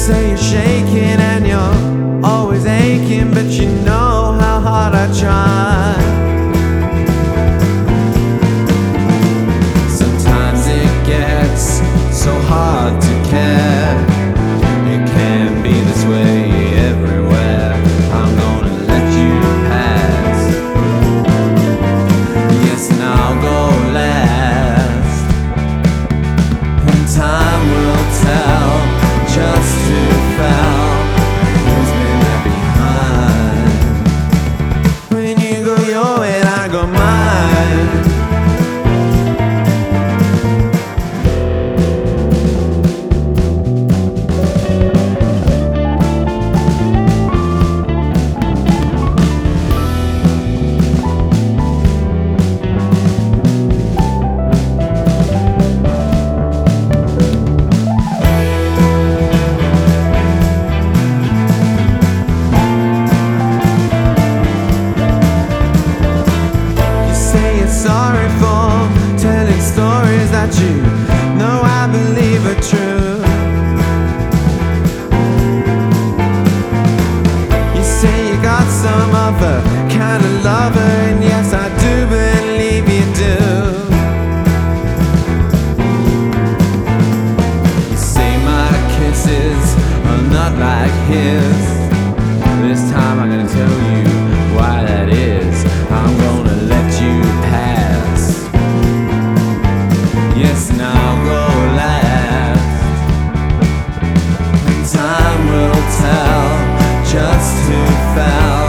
say you're shaking and you're always aching, but you know how hard I try. Sometimes it gets so hard to care. It can't be this way everywhere. I'm gonna let you pass. Yes, and I'll go last. And time will tell just who fell, who's been left behind. When you go your way and I go mine. Sorry for telling stories that you know I believe are true. You say you got some other kind of lover, and yes, I do believe you do. You say my kisses are not like his. This time I'm gonna tell you why that is. I'm gonna let you pass. Yes, and I'll go last. Time will tell just who fell.